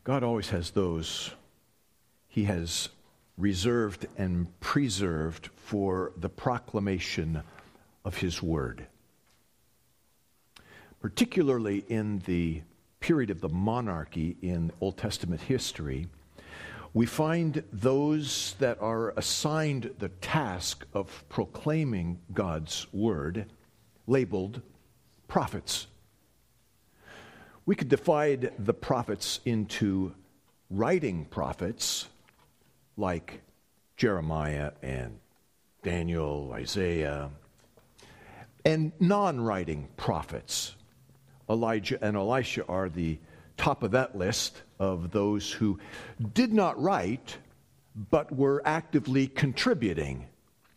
God always has those He has reserved and preserved for the proclamation of His word. Particularly in the period of the monarchy in Old Testament history, we find those that are assigned the task of proclaiming God's word labeled prophets. We could divide the prophets into writing prophets like Jeremiah and Daniel, Isaiah, and non-writing prophets. Elijah and Elisha are the top of that list of those who did not write, but were actively contributing.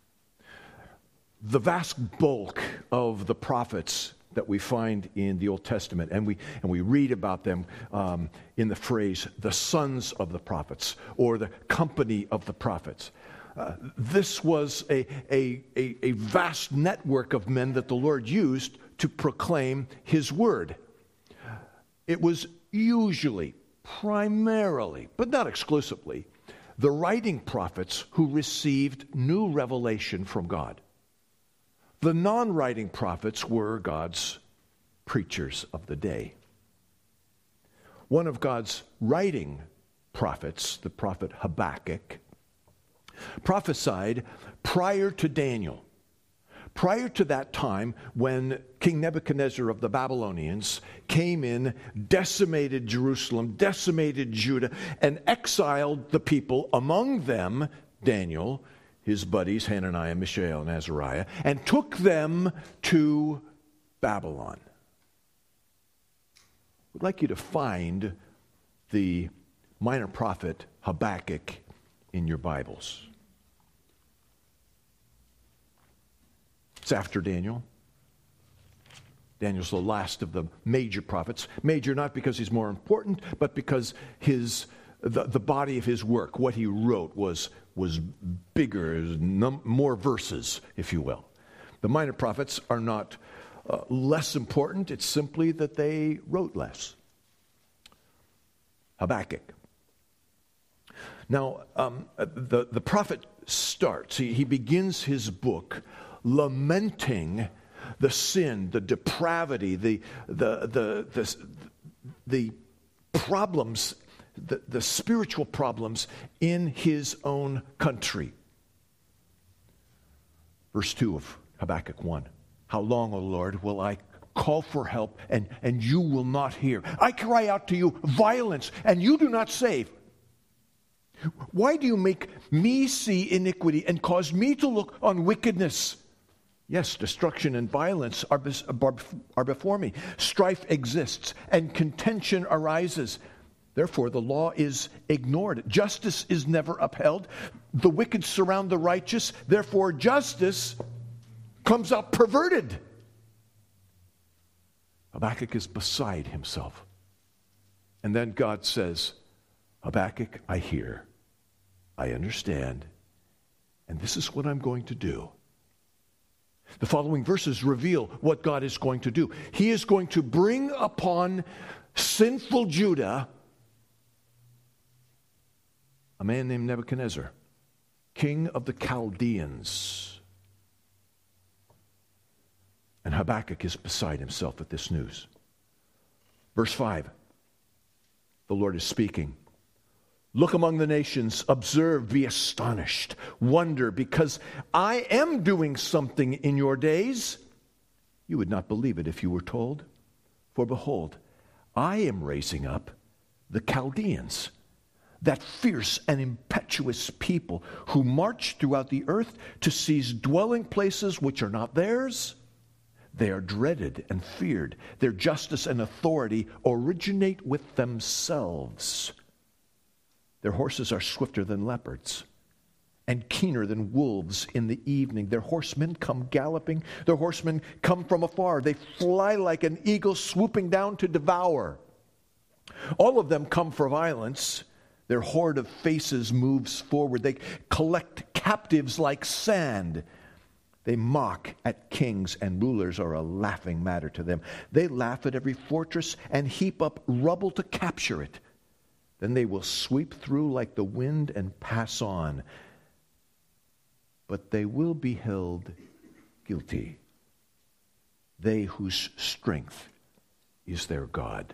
The vast bulk of the prophets that we find in the Old Testament, and we read about them in the phrase, the sons of the prophets, or the company of the prophets. This was a vast network of men that the Lord used to proclaim His word. It was usually, primarily, but not exclusively, the writing prophets who received new revelation from God. The non-writing prophets were God's preachers of the day. One of God's writing prophets, the prophet Habakkuk, prophesied prior to Daniel. Prior to that time when King Nebuchadnezzar of the Babylonians came in, decimated Jerusalem, decimated Judah, and exiled the people, among them Daniel, his buddies Hananiah, Mishael, and Azariah, and took them to Babylon. I'd like you to find the minor prophet Habakkuk in your Bibles. It's after Daniel. Daniel's the last of the major prophets. Major not because he's more important, but because the body of his work, what he wrote, was bigger, more verses, if you will. The minor prophets are not less important. It's simply that they wrote less. Habakkuk. Now, the prophet starts. He begins his book lamenting the sin, the depravity, the problems, the spiritual problems in his own country. Verse 2 of Habakkuk 1. How long, O Lord, will I call for help and you will not hear? I cry out to you violence and you do not save. Why do you make me see iniquity and cause me to look on wickedness? Yes, destruction and violence are before me. Strife exists and contention arises. Therefore, the law is ignored. Justice is never upheld. The wicked surround the righteous. Therefore, justice comes out perverted. Habakkuk is beside himself. And then God says, Habakkuk, I hear, I understand, and this is what I'm going to do. The following verses reveal what God is going to do. He is going to bring upon sinful Judah a man named Nebuchadnezzar, king of the Chaldeans. And Habakkuk is beside himself at this news. Verse 5, the Lord is speaking. Look among the nations, observe, be astonished, wonder, because I am doing something in your days. You would not believe it if you were told. For behold, I am raising up the Chaldeans, that fierce and impetuous people who march throughout the earth to seize dwelling places which are not theirs. They are dreaded and feared. Their justice and authority originate with themselves. Their horses are swifter than leopards and keener than wolves in the evening. Their horsemen come galloping. Their horsemen come from afar. They fly like an eagle swooping down to devour. All of them come for violence. Their horde of faces moves forward. They collect captives like sand. They mock at kings, and rulers are a laughing matter to them. They laugh at every fortress and heap up rubble to capture it. Then they will sweep through like the wind and pass on. But they will be held guilty, they whose strength is their God.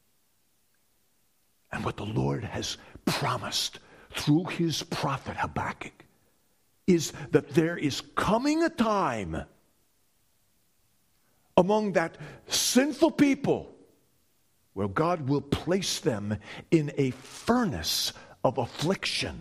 And what the Lord has promised through his prophet Habakkuk is that there is coming a time among that sinful people where God will place them in a furnace of affliction.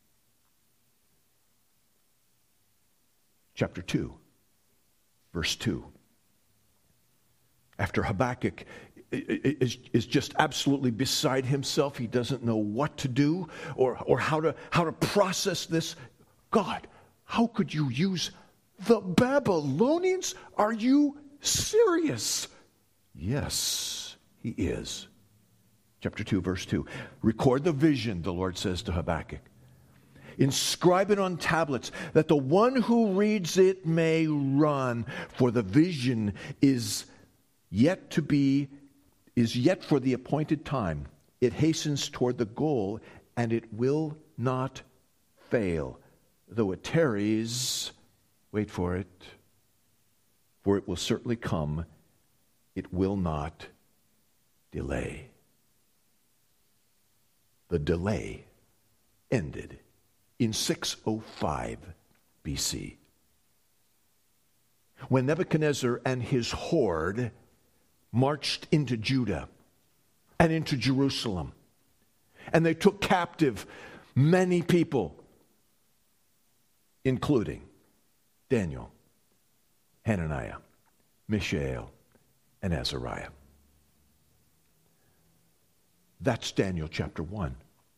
Chapter 2, verse 2. After Habakkuk is just absolutely beside himself, he doesn't know what to do or how to process this. God, how could you use the Babylonians? Are you serious? Yes, he is. Chapter 2, verse 2. Record the vision, the Lord says to Habakkuk. Inscribe it on tablets, that the one who reads it may run. For the vision is yet for the appointed time. It hastens toward the goal, and it will not fail. Though it tarries, wait for it, for it will certainly come. It will not delay. The delay ended in 605 BC, when Nebuchadnezzar and his horde marched into Judah and into Jerusalem. And they took captive many people, including Daniel, Hananiah, Mishael, and Azariah. That's Daniel chapter 1.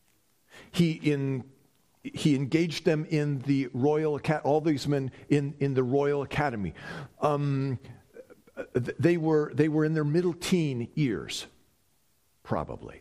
He engaged them in the royal academy, all these men in the royal academy. They were in their middle teen years, probably.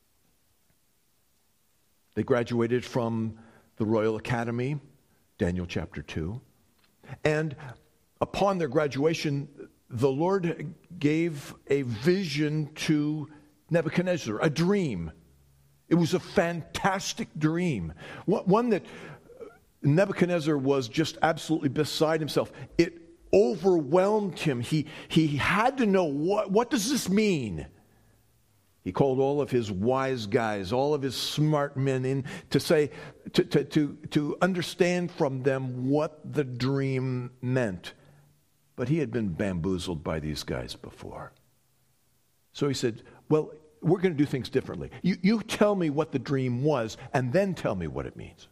They graduated from the royal academy, Daniel chapter 2. And upon their graduation, the Lord gave a vision to Nebuchadnezzar, a dream. It was a fantastic dream, one that Nebuchadnezzar was just absolutely beside himself. It overwhelmed him. He had to know, what does this mean? He called all of his wise guys, all of his smart men in to say, to understand from them what the dream meant. But he had been bamboozled by these guys before. So he said, well, we're going to do things differently. You tell me what the dream was, and then tell me what it means.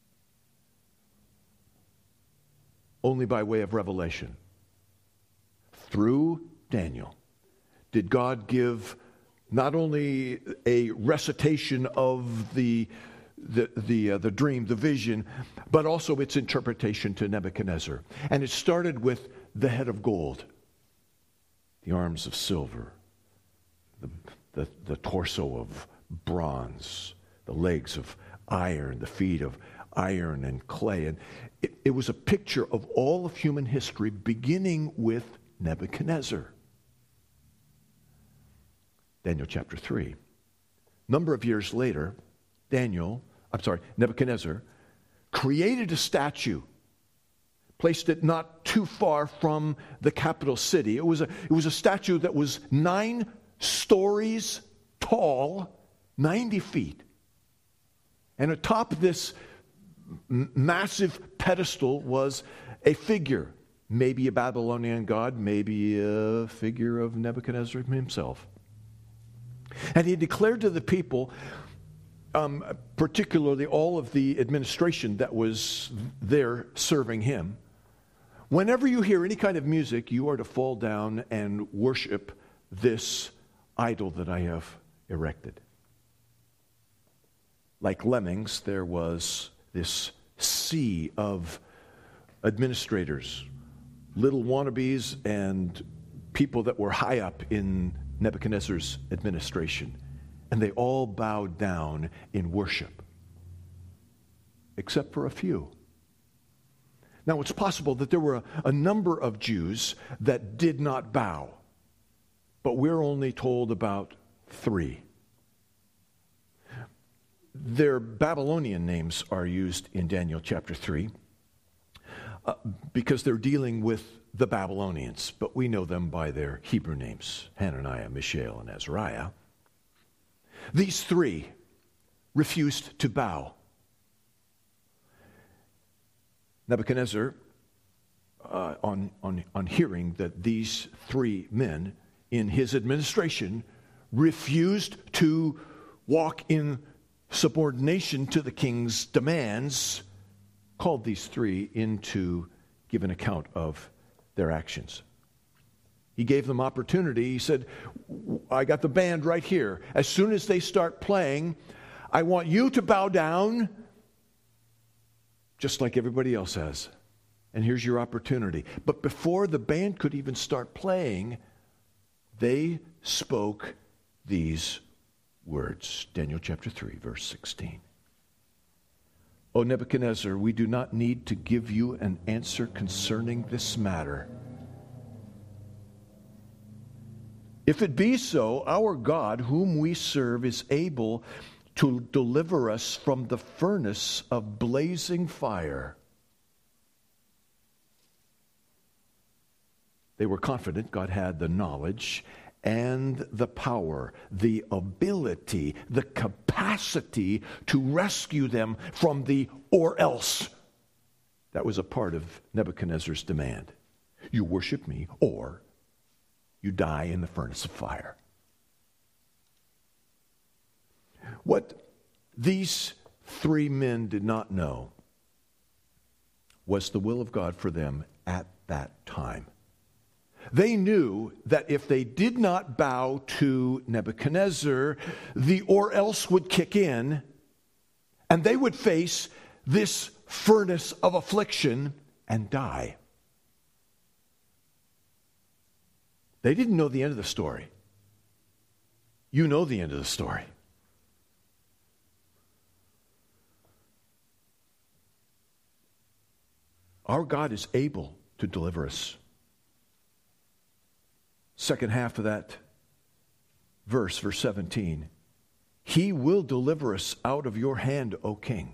Only by way of revelation, through Daniel, did God give not only a recitation of the dream, the vision, but also its interpretation to Nebuchadnezzar. And it started with the head of gold, the arms of silver, the torso of bronze, the legs of iron, the feet of iron and clay. And it was a picture of all of human history, beginning with Nebuchadnezzar. Daniel chapter 3. Number of years later, Nebuchadnezzar created a statue, placed it not too far from the capital city. It was a statue that was 9 stories tall, 90 feet. And atop this massive pedestal was a figure, maybe a Babylonian god, maybe a figure of Nebuchadnezzar himself. And he declared to the people, particularly all of the administration that was there serving him, whenever you hear any kind of music, you are to fall down and worship this idol that I have erected. Like lemmings, there was this sea of administrators, little wannabes and people that were high up in Nebuchadnezzar's administration. And they all bowed down in worship, except for a few. Now, it's possible that there were a number of Jews that did not bow, but we're only told about 3. their Babylonian names are used in Daniel chapter 3 because they're dealing with the Babylonians, but we know them by their Hebrew names, Hananiah, Mishael, and Azariah. These three refused to bow. Nebuchadnezzar, on hearing that these three men in his administration refused to walk in subordination to the king's demands, called these three in to give an account of their actions. He gave them opportunity. He said, I got the band right here. As soon as they start playing, I want you to bow down just like everybody else has. And here's your opportunity. But before the band could even start playing, they spoke these words. Daniel chapter 3, verse 16. O Nebuchadnezzar, we do not need to give you an answer concerning this matter. If it be so, our God, whom we serve, is able to deliver us from the furnace of blazing fire. They were confident God had the knowledge and the power, the ability, the capacity to rescue them from the or else. That was a part of Nebuchadnezzar's demand. You worship me or you die in the furnace of fire. What these three men did not know was the will of God for them at that time. They knew that if they did not bow to Nebuchadnezzar, the or else would kick in, and they would face this furnace of affliction and die. They didn't know the end of the story. You know the end of the story. Our God is able to deliver us. Second half of that verse, verse 17. He will deliver us out of your hand, O king.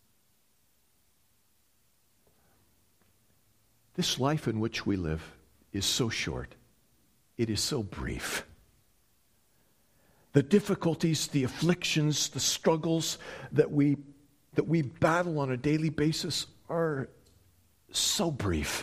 This life in which we live is so short. It is so brief. The difficulties, the afflictions, the struggles that we battle on a daily basis are so brief.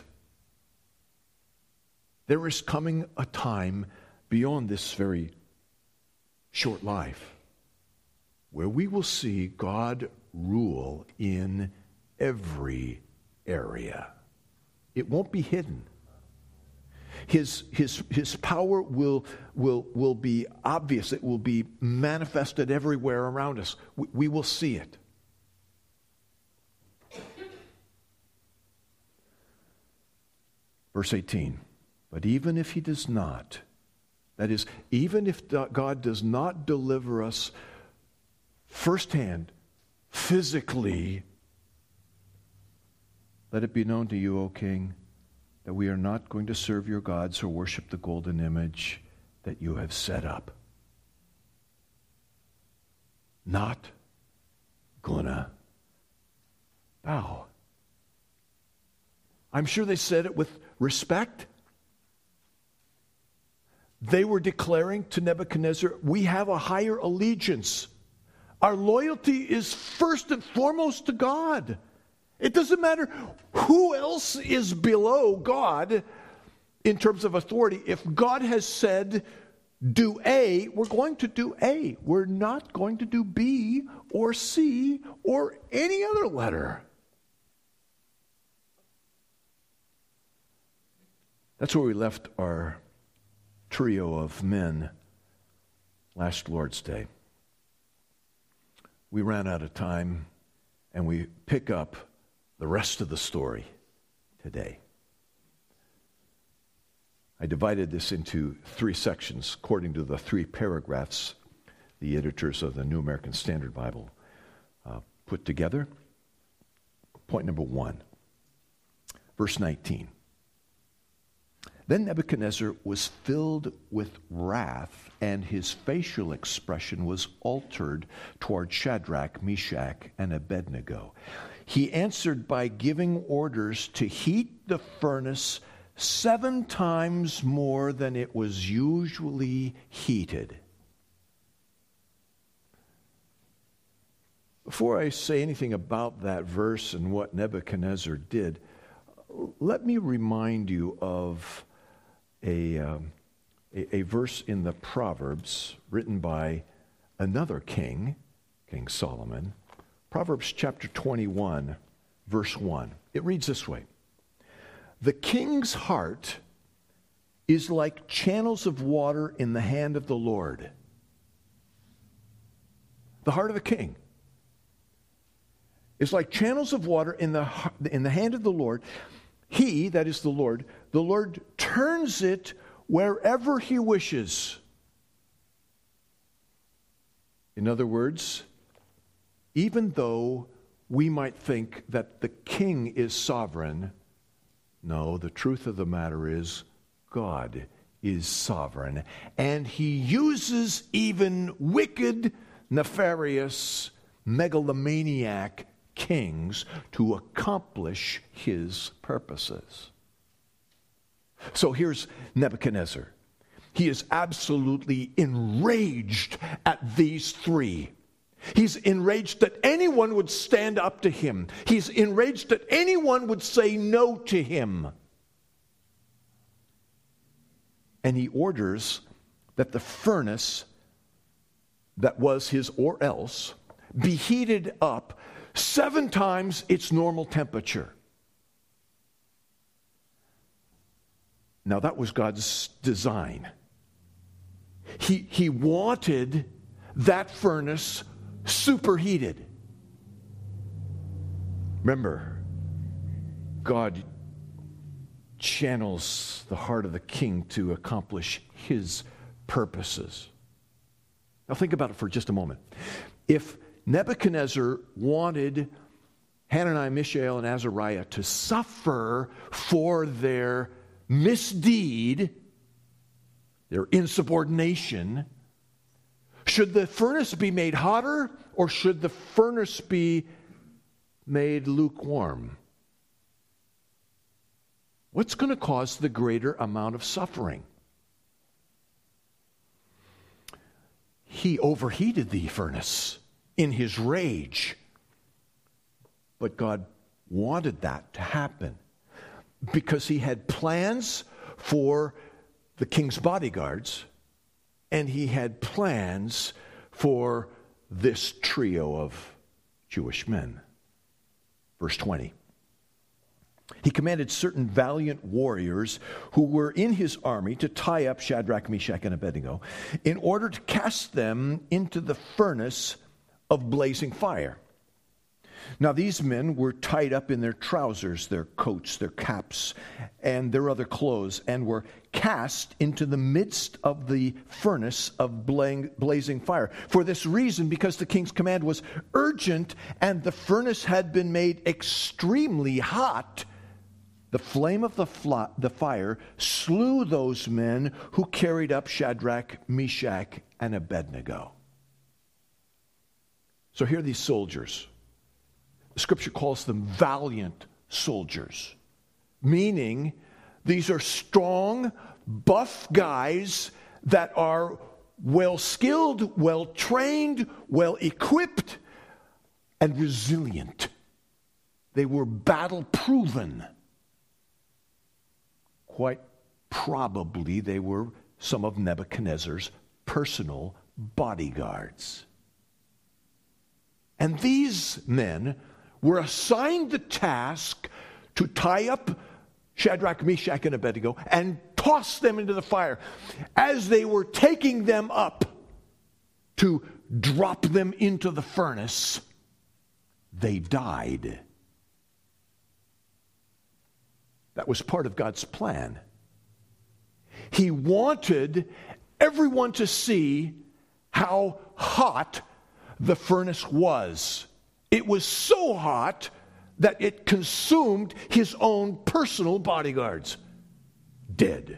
There is coming a time beyond this very short life where we will see God rule in every area. It won't be hidden. His power will be obvious. It will be manifested everywhere around us. We will see it. Verse 18. But even if he does not, that is, even if God does not deliver us firsthand, physically, let it be known to you, O king, that we are not going to serve your gods or worship the golden image that you have set up. Not gonna bow. I'm sure they said it with respect. They were declaring to Nebuchadnezzar, we have a higher allegiance. Our loyalty is first and foremost to God. It doesn't matter who else is below God in terms of authority. If God has said, do A, we're going to do A. We're not going to do B or C or any other letter. That's where we left our trio of men last Lord's Day. We ran out of time, and we pick up the rest of the story today. I divided this into three sections according to the three paragraphs the editors of the New American Standard Bible put together. Point number 1, verse 19. Then Nebuchadnezzar was filled with wrath, and his facial expression was altered toward Shadrach, Meshach, and Abednego. He answered by giving orders to heat the furnace 7 times more than it was usually heated. Before I say anything about that verse and what Nebuchadnezzar did, let me remind you of a verse in the Proverbs written by another king, King Solomon. Proverbs chapter 21, verse 1. It reads this way: "The king's heart is like channels of water in the hand of the Lord." The heart of a king is like channels of water in the hand of the Lord. He, that is the Lord turns it wherever he wishes. In other words, even though we might think that the king is sovereign, no, the truth of the matter is God is sovereign. And he uses even wicked, nefarious, megalomaniac kings to accomplish his purposes. So here's Nebuchadnezzar. He is absolutely enraged at these three. He's enraged that anyone would stand up to him. He's enraged that anyone would say no to him. And he orders that the furnace that was his or else be heated up 7 times its normal temperature. Now that was God's design. He wanted that furnace superheated. Remember, God channels the heart of the king to accomplish his purposes. Now think about it for just a moment. If Nebuchadnezzar wanted Hananiah, Mishael, and Azariah to suffer for their misdeed, their insubordination, should the furnace be made hotter or should the furnace be made lukewarm? What's going to cause the greater amount of suffering? He overheated the furnace in his rage. But God wanted that to happen because he had plans for the king's bodyguards and he had plans for this trio of Jewish men. Verse 20. He commanded certain valiant warriors who were in his army to tie up Shadrach, Meshach, and Abednego in order to cast them into the furnace of blazing fire. Now these men were tied up in their trousers, their coats, their caps, and their other clothes, and were cast into the midst of the furnace of blazing fire. For this reason, because the king's command was urgent and the furnace had been made extremely hot, the flame of the fire slew those men who carried up Shadrach, Meshach, and Abednego. So here are these soldiers. The scripture calls them valiant soldiers, meaning these are strong, buff guys that are well-skilled, well-trained, well-equipped, and resilient. They were battle-proven. Quite probably they were some of Nebuchadnezzar's personal bodyguards. And these men were assigned the task to tie up Shadrach, Meshach, and Abednego and toss them into the fire. As they were taking them up to drop them into the furnace, they died. That was part of God's plan. He wanted everyone to see how hot the furnace was. It was so hot that it consumed his own personal bodyguards. dead.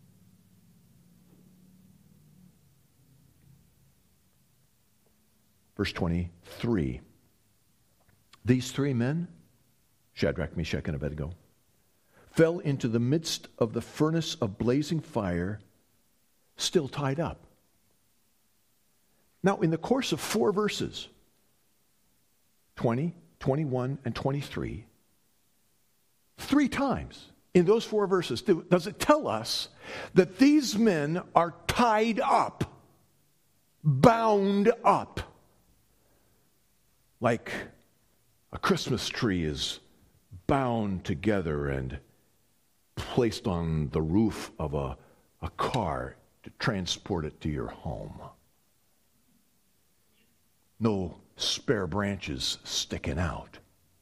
Verse 23. These three men, Shadrach, Meshach, and Abednego, fell into the midst of the furnace of blazing fire, still tied up. Now, in the course of 4 verses, 20, 21, and 23, 3 times in those 4 verses does it tell us that these men are tied up, bound up, like a Christmas tree is bound together and placed on the roof of a car to transport it to your home. No spare branches sticking out.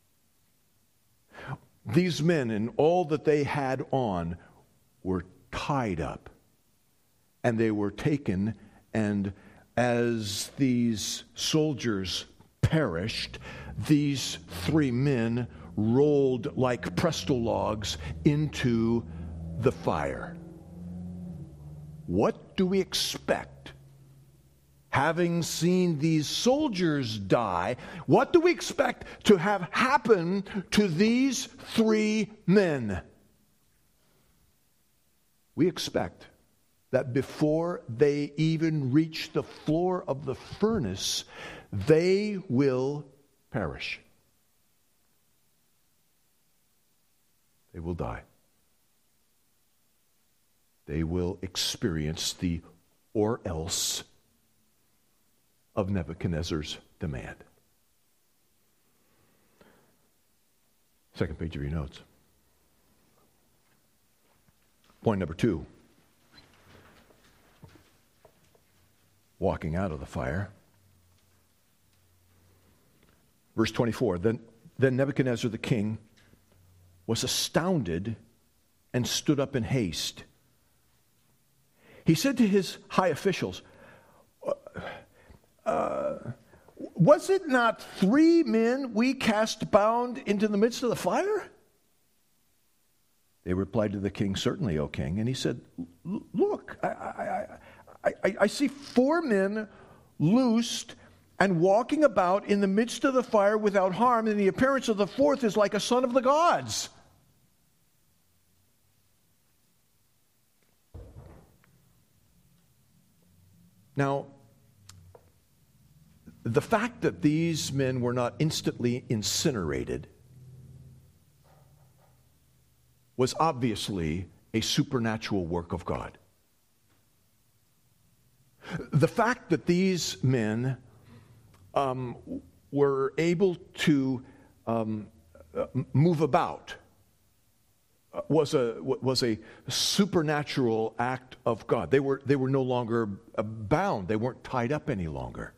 These men and all that they had on were tied up, and they were taken, and as these soldiers perished, these 3 men rolled like Presto logs into the fire. What do we expect? Having seen these soldiers die, what do we expect to have happen to these 3 men? We expect that before they even reach the floor of the furnace, they will perish. They will die. They will experience the or else of Nebuchadnezzar's demand. Second page of your notes. Point number 2. Walking out of the fire. Verse 24, then Nebuchadnezzar the king was astounded and stood up in haste. He said to his high officials, was it not 3 men we cast bound into the midst of the fire? They replied to the king, certainly, O king. And he said, look, I see 4 men loosed and walking about in the midst of the fire without harm, and the appearance of the 4th is like a son of the gods. Now, the fact that these men were not instantly incinerated was obviously a supernatural work of God. The fact that these men were able to move about was a supernatural act of God. They were no longer bound. They weren't tied up any longer.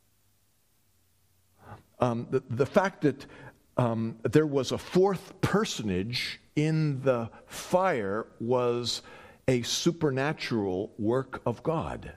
The fact that there was a 4th personage in the fire was a supernatural work of God.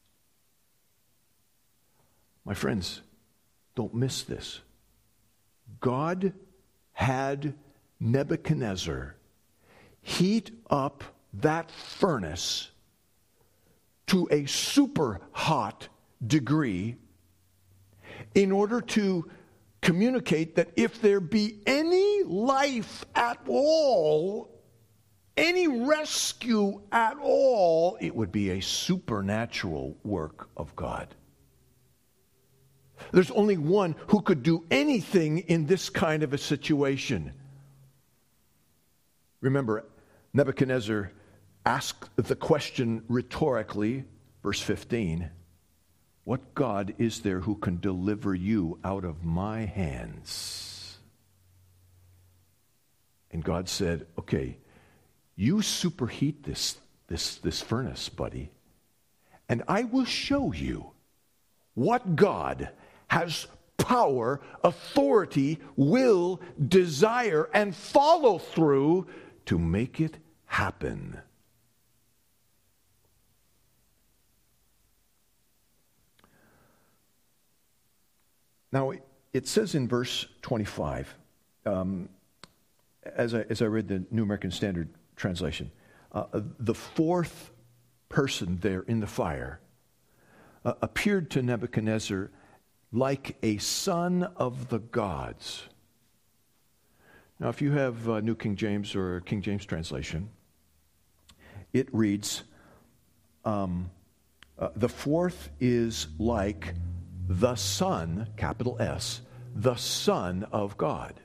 My friends, don't miss this. God had Nebuchadnezzar heat up that furnace to a super hot degree in order to communicate that if there be any life at all, any rescue at all, it would be a supernatural work of God. There's only one who could do anything in this kind of a situation. Remember, Nebuchadnezzar asked the question rhetorically, verse 15, what God is there who can deliver you out of my hands? And God said, okay, you superheat this furnace, buddy, and I will show you what God has power, authority, will, desire, and follow through to make it happen. Now, it says in verse 25, as I read the New American Standard Translation, the fourth person there in the fire appeared to Nebuchadnezzar like a son of the gods. Now, if you have New King James or King James translation, it reads, the fourth is like the Son, capital S, the Son of God.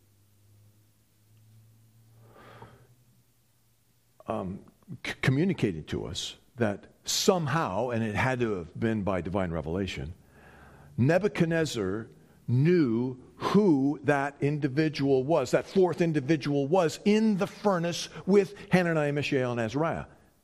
Communicating to us that somehow, and it had to have been by divine revelation, Nebuchadnezzar knew who that individual was, that fourth individual was in the furnace with Hananiah, Mishael, and Azariah.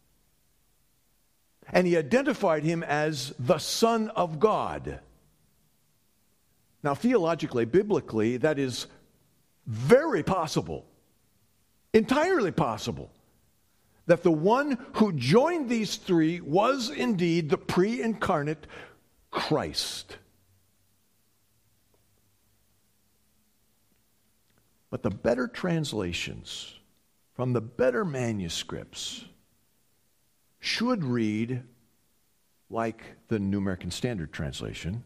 And he identified him as the Son of God. Now, theologically, biblically, that is very possible, entirely possible, that the one who joined these three was indeed the pre-incarnate Christ. But the better translations from the better manuscripts should read like the New American Standard Translation.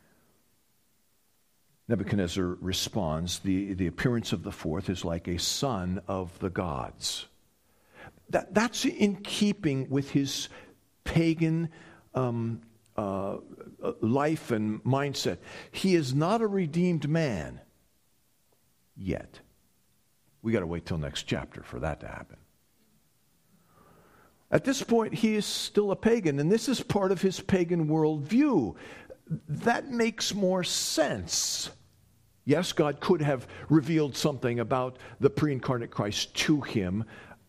Nebuchadnezzar responds, the appearance of the fourth is like a son of the gods. That's in keeping with his pagan life and mindset. He is not a redeemed man yet. We got to wait till next chapter for that to happen. At this point, he is still a pagan, and this is part of his pagan worldview. That makes more sense. Yes, God could have revealed something about the pre-incarnate Christ to him,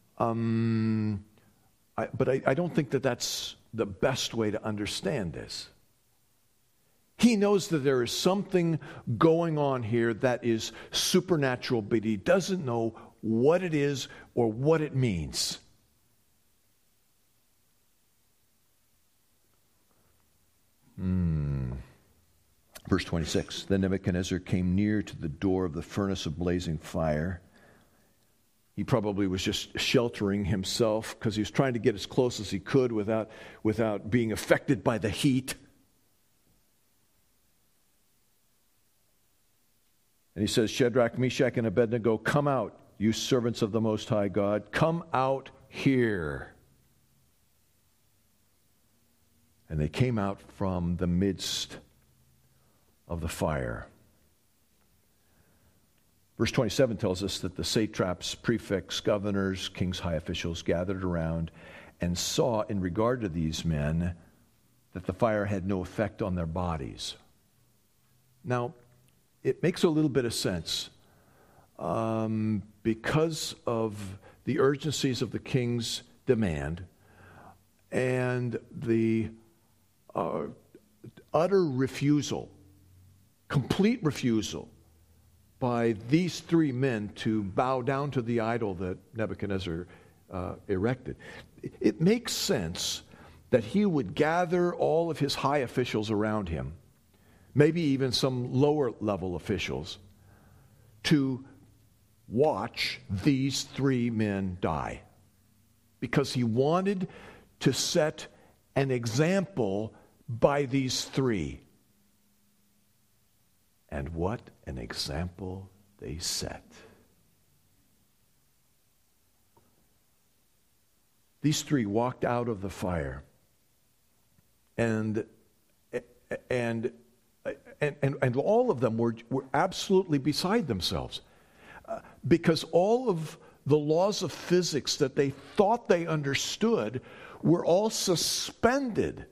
but I don't think that that's the best way to understand this. He knows that there is something going on here that is supernatural, but he doesn't know what it is or what it means. Verse 26, then Nebuchadnezzar came near to the door of the furnace of blazing fire. He probably was just sheltering himself because he was trying to get as close as he could without being affected by the heat. And he says, Shadrach, Meshach, and Abednego, come out, you servants of the Most High God. Come out here. And they came out from the midst of the fire. Verse 27 tells us that the satraps, prefects, governors, king's high officials gathered around and saw in regard to these men that the fire had no effect on their bodies. Now, it makes a little bit of sense because of the urgencies of the king's demand and the utter refusal, complete refusal by these three men to bow down to the idol that Nebuchadnezzar erected. It makes sense that he would gather all of his high officials around him, maybe even some lower level officials, to watch these three men die. Because he wanted to set an example by these three. And what an example they set. These three walked out of the fire and all of them were absolutely beside themselves because all of the laws of physics that they thought they understood were all suspended.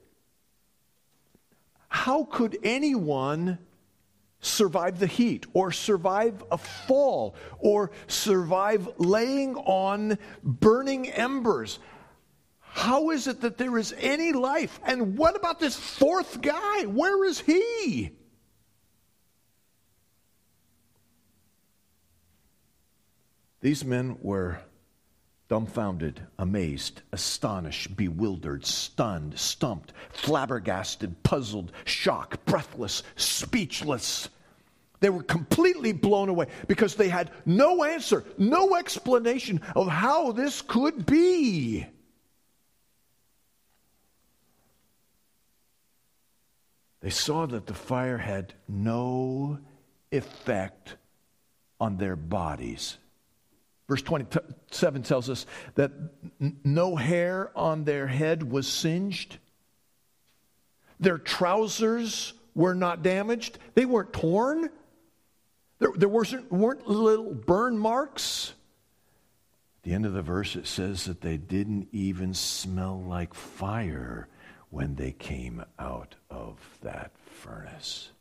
How could anyone survive the heat or survive a fall or survive laying on burning embers? How is it that there is any life? And what about this fourth guy? Where is he? These men were dumbfounded, amazed, astonished, bewildered, stunned, stumped, flabbergasted, puzzled, shocked, breathless, speechless. They were completely blown away because they had no answer, no explanation of how this could be. They saw that the fire had no effect on their bodies. Verse 27 tells us that no hair on their head was singed. Their trousers were not damaged. They weren't torn. There weren't little burn marks. At the end of the verse, it says that they didn't even smell like fire when they came out of that furnace.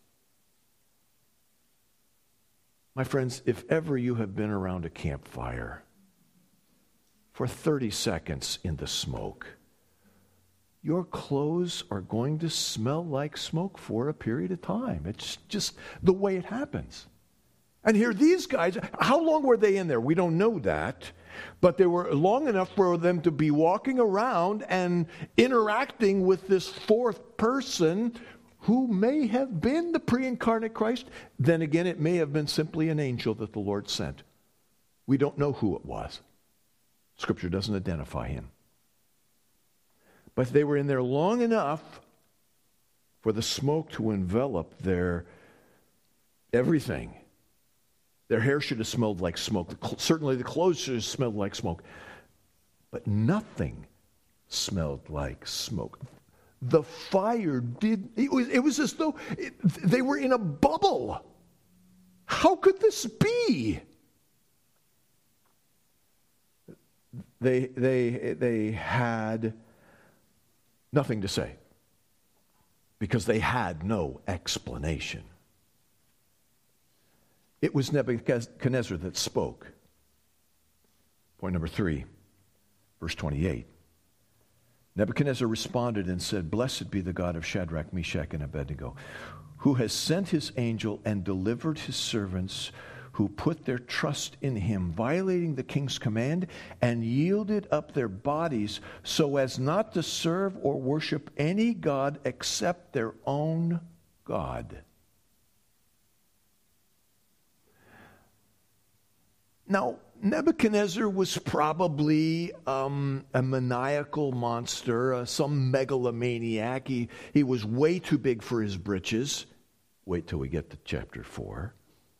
My friends, if ever you have been around a campfire for 30 seconds in the smoke, your clothes are going to smell like smoke for a period of time. It's just the way it happens. And here these guys, how long were they in there? We don't know that. But they were long enough for them to be walking around and interacting with this fourth person who may have been the pre-incarnate Christ. Then again, it may have been simply an angel that the Lord sent. We don't know who it was. Scripture doesn't identify him. But they were in there long enough for the smoke to envelop their everything. Their hair should have smelled like smoke. Certainly the clothes should have smelled like smoke. But nothing smelled like smoke. The fire it was as though they were in a bubble. How could this be? They had nothing to say because they had no explanation. It was Nebuchadnezzar that spoke. Point number 3, verse 28. Nebuchadnezzar responded and said, "Blessed be the God of Shadrach, Meshach, and Abednego, who has sent his angel and delivered his servants who put their trust in him, violating the king's command and yielded up their bodies so as not to serve or worship any god except their own God." Now, Nebuchadnezzar was probably a maniacal monster, some megalomaniac. He was way too big for his britches. Wait till we get to chapter 4.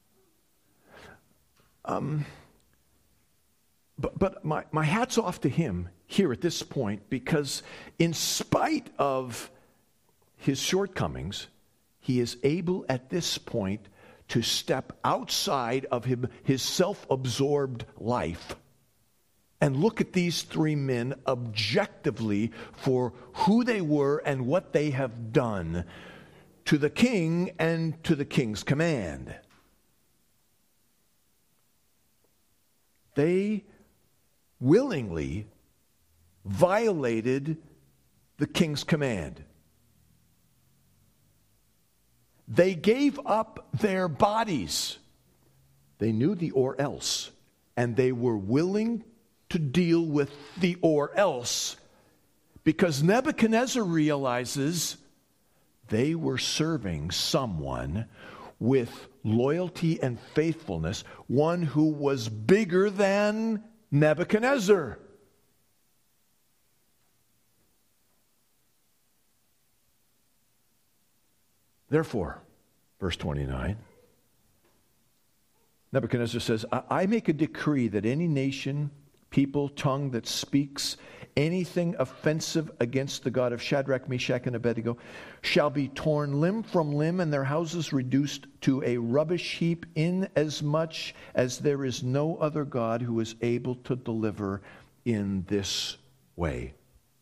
But my hat's off to him here at this point, because in spite of his shortcomings, he is able at this point to step outside of his self-absorbed life and look at these three men objectively for who they were and what they have done to the king and to the king's command. They willingly violated the king's command. They gave up their bodies. They knew the or else, and they were willing to deal with the or else because Nebuchadnezzar realizes they were serving someone with loyalty and faithfulness, one who was bigger than Nebuchadnezzar. Therefore, verse 29, Nebuchadnezzar says, I make a decree that any nation, people, tongue that speaks anything offensive against the God of Shadrach, Meshach, and Abednego shall be torn limb from limb and their houses reduced to a rubbish heap, inasmuch as there is no other God who is able to deliver in this way.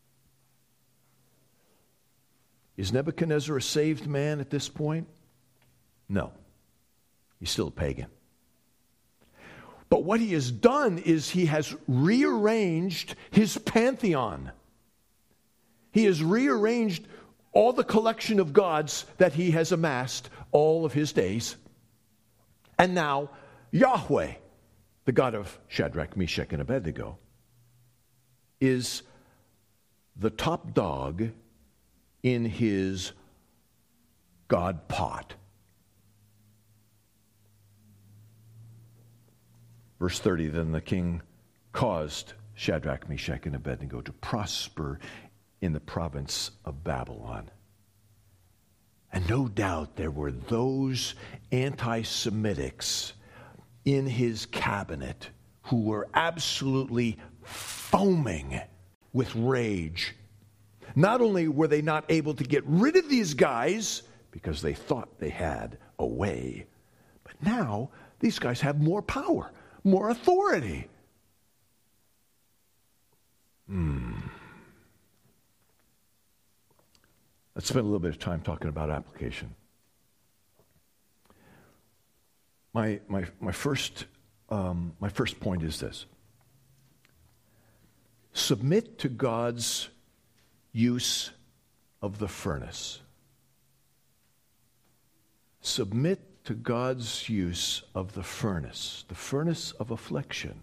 Is Nebuchadnezzar a saved man at this point? No. He's still a pagan. But what he has done is he has rearranged his pantheon. He has rearranged all the collection of gods that he has amassed all of his days. And now Yahweh, the God of Shadrach, Meshach, and Abednego, is the top dog in his God pot. Verse 30, then the king caused Shadrach, Meshach, and Abednego to prosper in the province of Babylon. And no doubt there were those anti-Semitics in his cabinet who were absolutely foaming with rage. Not only were they not able to get rid of these guys because they thought they had a way, but now these guys have more power, more authority. Let's spend a little bit of time talking about application. My first point is this: submit to God's use of the furnace. Submit to God's use of the furnace of affliction.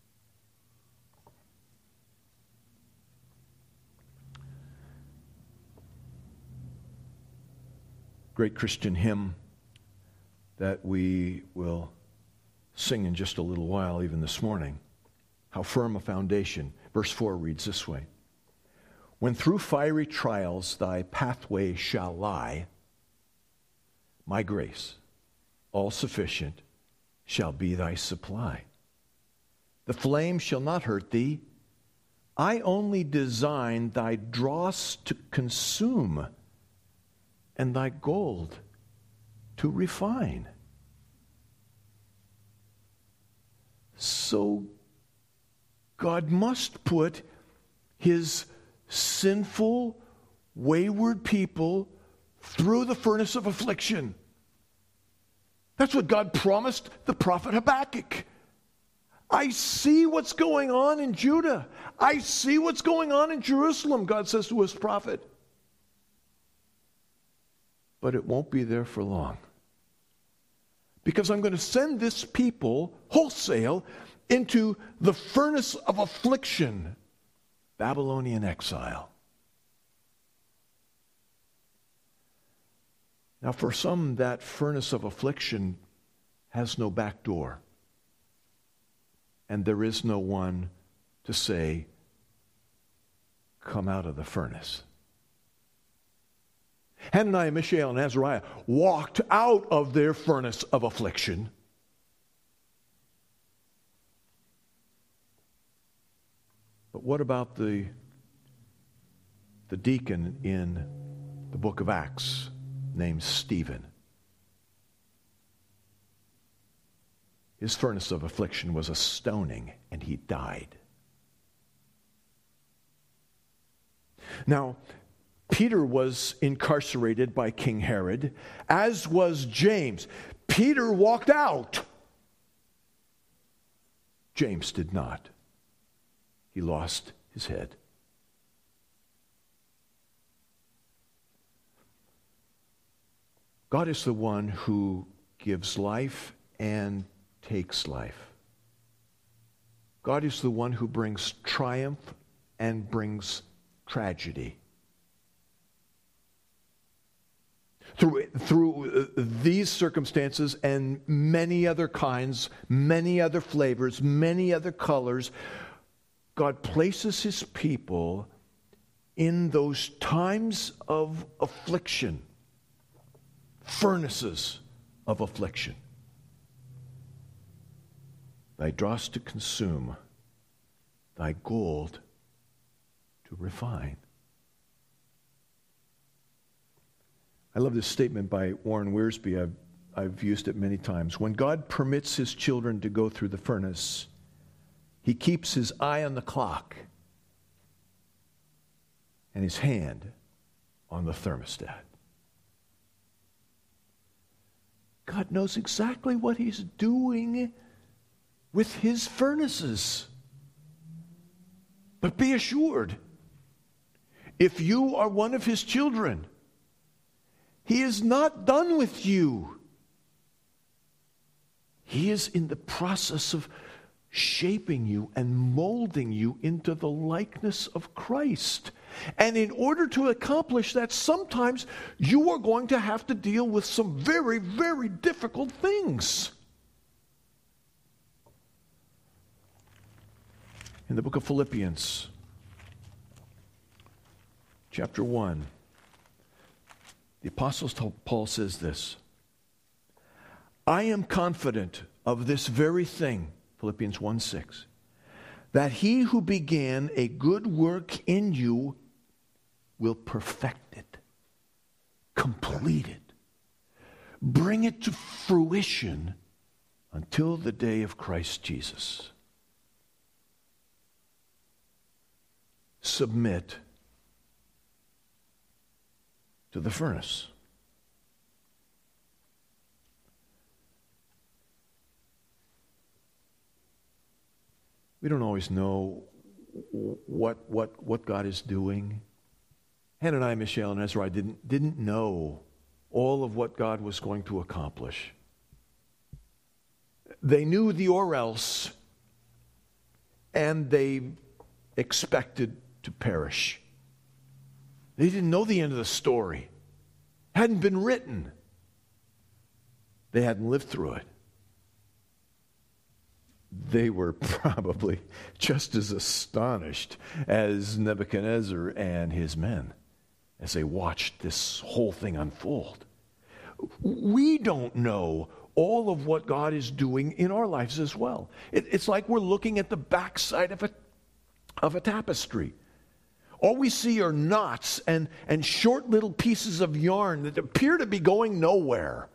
Great Christian hymn that we will sing in just a little while, even this morning. How firm a foundation. Verse 4 reads this way: when through fiery trials thy pathway shall lie, my grace, all sufficient, shall be thy supply. The flame shall not hurt thee. I only design thy dross to consume, and thy gold to refine. So God must put his sinful, wayward people through the furnace of affliction. That's what God promised the prophet Habakkuk. I see what's going on in Judah. I see what's going on in Jerusalem, God says to his prophet. But it won't be there for long. Because I'm going to send this people wholesale into the furnace of affliction, Babylonian exile. Now, for some, that furnace of affliction has no back door. And there is no one to say, come out of the furnace. Hananiah, Mishael, and Azariah walked out of their furnace of affliction. But what about the deacon in the book of Acts named Stephen? His furnace of affliction was a stoning, and he died. Now, Peter was incarcerated by King Herod, as was James. Peter walked out. James did not. He lost his head. God is the one who gives life and takes life. God is the one who brings triumph and brings tragedy. Through these circumstances and many other kinds, many other flavors, many other colors, God places his people in those times of affliction, furnaces of affliction. Thy dross to consume, thy gold to refine. I love this statement by Warren Wiersbe. I've used it many times. When God permits his children to go through the furnace, he keeps his eye on the clock and his hand on the thermostat. God knows exactly what he's doing with his furnaces. But be assured, if you are one of his children, he is not done with you. He is in the process of shaping you and molding you into the likeness of Christ. And in order to accomplish that, sometimes you are going to have to deal with some very, very difficult things. In the book of Philippians, chapter 1, the Apostle Paul says this, I am confident of this very thing, Philippians 1:6, that he who began a good work in you will perfect it, complete it, bring it to fruition until the day of Christ Jesus. Submit to the furnace. We don't always know what God is doing. Hananiah, Mishael, and Azariah didn't know all of what God was going to accomplish. They knew the or else, and they expected to perish. They didn't know the end of the story. It hadn't been written. They hadn't lived through it. They were probably just as astonished as Nebuchadnezzar and his men as they watched this whole thing unfold. We don't know all of what God is doing in our lives as well. It's like we're looking at the backside of a tapestry. All we see are knots and short little pieces of yarn that appear to be going nowhere.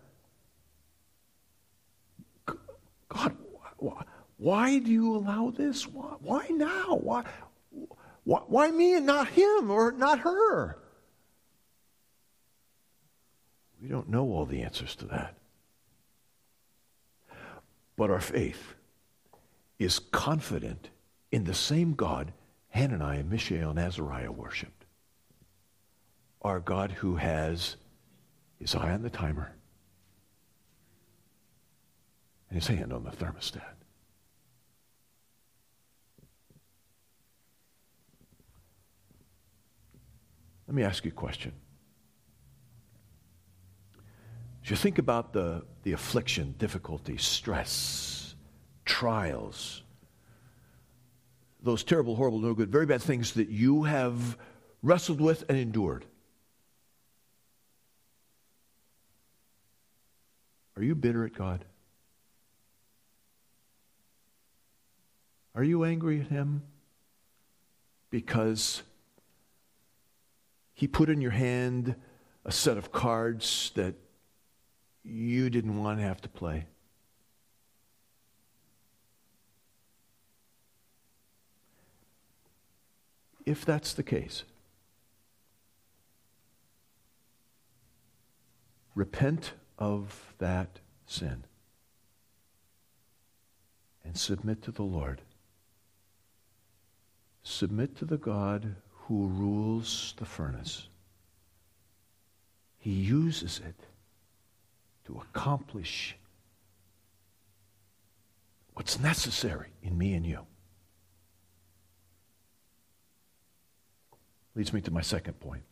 God, why do you allow this? Why now? Why me and not him or not her? We don't know all the answers to that. But our faith is confident in the same God Hananiah, Mishael, and Azariah worshipped. Our God who has his eye on the timer and his hand on the thermostat. Let me ask you a question. As you think about the affliction, difficulty, stress, trials, those terrible, horrible, no good, very bad things that you have wrestled with and endured, are you bitter at God? Are you angry at him because he put in your hand a set of cards that you didn't want to have to play? If that's the case, repent of that sin and submit to the Lord. Submit to the God who rules the furnace. He uses it to accomplish what's necessary in me and you. Leads me to my second point.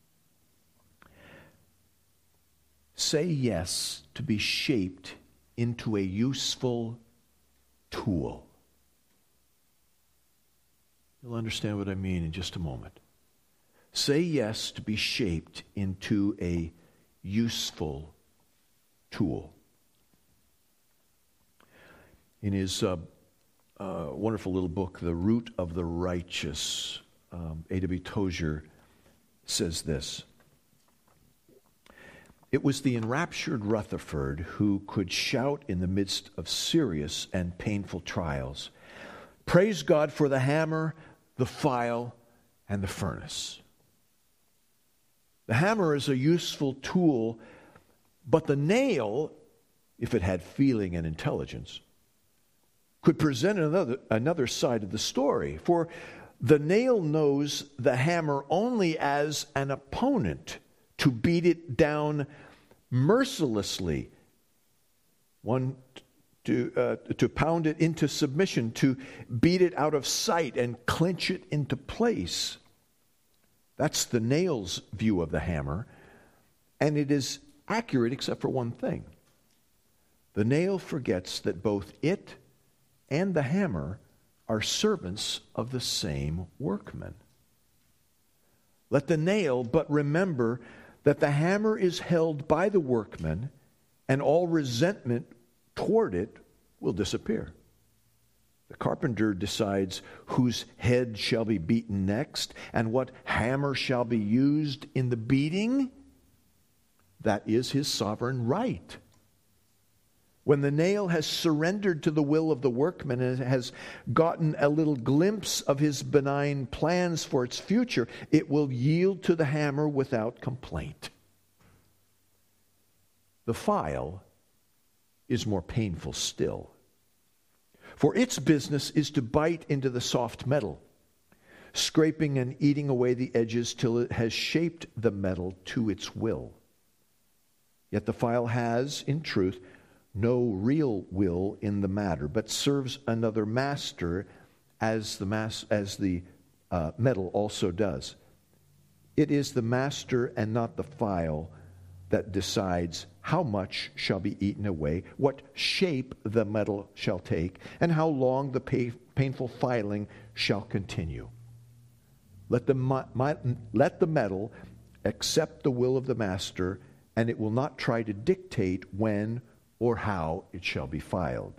Say yes to be shaped into a useful tool. You'll understand what I mean in just a moment. Say yes to be shaped into a useful tool. In his wonderful little book, The Root of the Righteous, A.W. Tozer says this: it was the enraptured Rutherford who could shout in the midst of serious and painful trials, "Praise God for the hammer, the file, and the furnace." The hammer is a useful tool, but the nail, if it had feeling and intelligence, could present another side of the story. For the nail knows the hammer only as an opponent to beat it down mercilessly, to pound it into submission, to beat it out of sight and clinch it into place. That's the nail's view of the hammer, and it is accurate except for one thing. The nail forgets that both it and the hammer are servants of the same workman. Let the nail, but remember that the hammer is held by the workman, and all resentment toward it will disappear. The carpenter decides whose head shall be beaten next, and what hammer shall be used in the beating. That is his sovereign right. When the nail has surrendered to the will of the workman and has gotten a little glimpse of his benign plans for its future, it will yield to the hammer without complaint. The file is more painful still, for its business is to bite into the soft metal, scraping and eating away the edges till it has shaped the metal to its will. Yet the file has, in truth, no real will in the matter, but serves another master as the metal also does. It is the master and not the file that decides how much shall be eaten away, what shape the metal shall take, and how long the painful filing shall continue. Let the metal accept the will of the master, and it will not try to dictate when or how it shall be filed.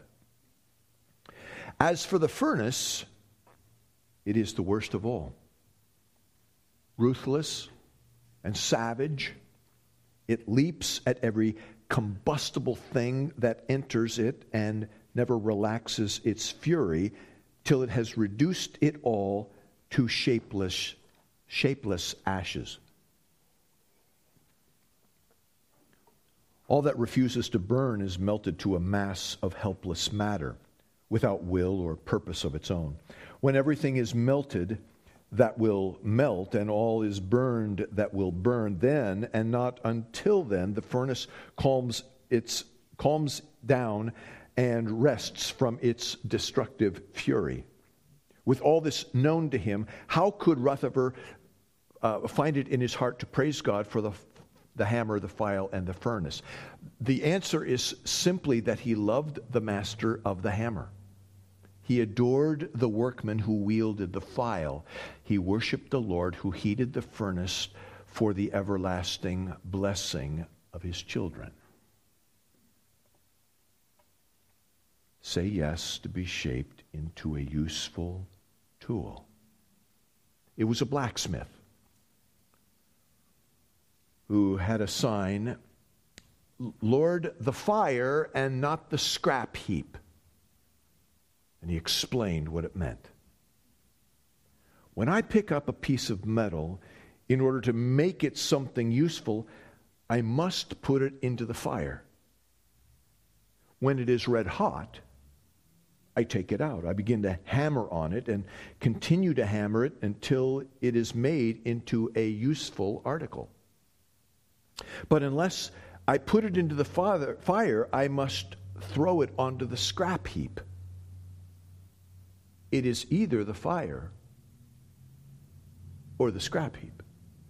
As for the furnace, it is the worst of all. Ruthless and savage, it leaps at every combustible thing that enters it and never relaxes its fury till it has reduced it all to shapeless ashes. All that refuses to burn is melted to a mass of helpless matter, without will or purpose of its own. When everything is melted, that will melt, and all is burned that will burn, then, and not until then, the furnace calms down and rests from its destructive fury. With all this known to him, how could Rutherford find it in his heart to praise God for the hammer, the file, and the furnace? The answer is simply that he loved the master of the hammer. He adored the workman who wielded the file. He worshiped the Lord who heated the furnace for the everlasting blessing of his children. Say yes to be shaped into a useful tool. It was a blacksmith who had a sign, "Lord, the fire and not the scrap heap." And he explained what it meant. When I pick up a piece of metal, in order to make it something useful, I must put it into the fire. When it is red hot, I take it out. I begin to hammer on it and continue to hammer it until it is made into a useful article. But unless I put it into the fire, I must throw it onto the scrap heap. It is either the fire or the scrap heap.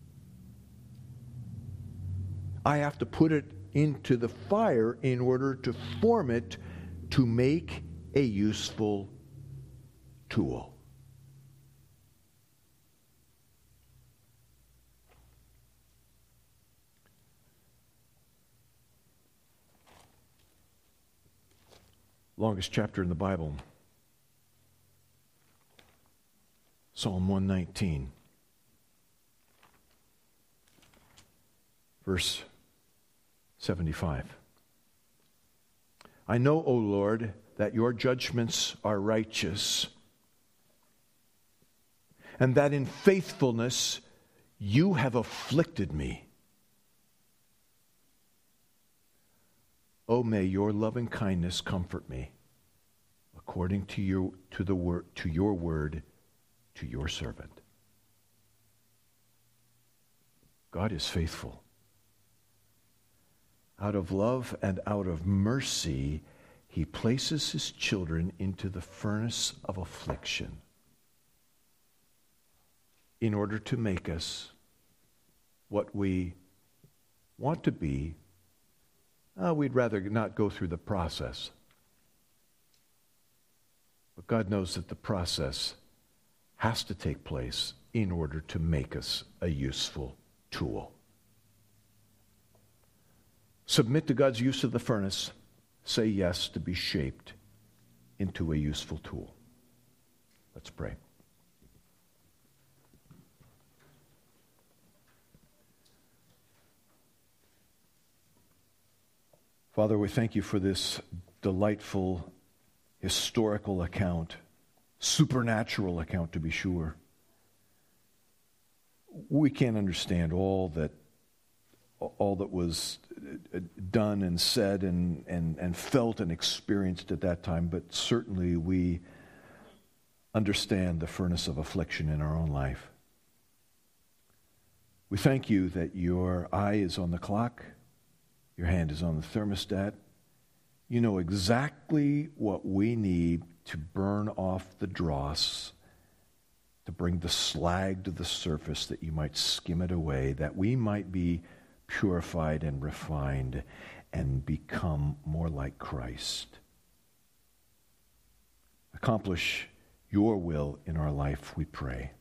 I have to put it into the fire in order to form it to make a useful tool. Longest chapter in the Bible, Psalm 119, verse 75. I know, O Lord, that your judgments are righteous, and that in faithfulness you have afflicted me. Oh, may your loving kindness comfort me, according to your word, to your servant. God is faithful. Out of love and out of mercy, he places his children into the furnace of affliction in order to make us what we want to be. We'd rather not go through the process. But God knows that the process has to take place in order to make us a useful tool. Submit to God's use of the furnace. Say yes to be shaped into a useful tool. Let's pray. Father, we thank you for this delightful historical account, supernatural account to be sure. We can't understand all that was done and said and felt and experienced at that time, but certainly we understand the furnace of affliction in our own life. We thank you that your eye is on the clock, your hand is on the thermostat. You know exactly what we need to burn off the dross, to bring the slag to the surface that you might skim it away, that we might be purified and refined and become more like Christ. Accomplish your will in our life, we pray.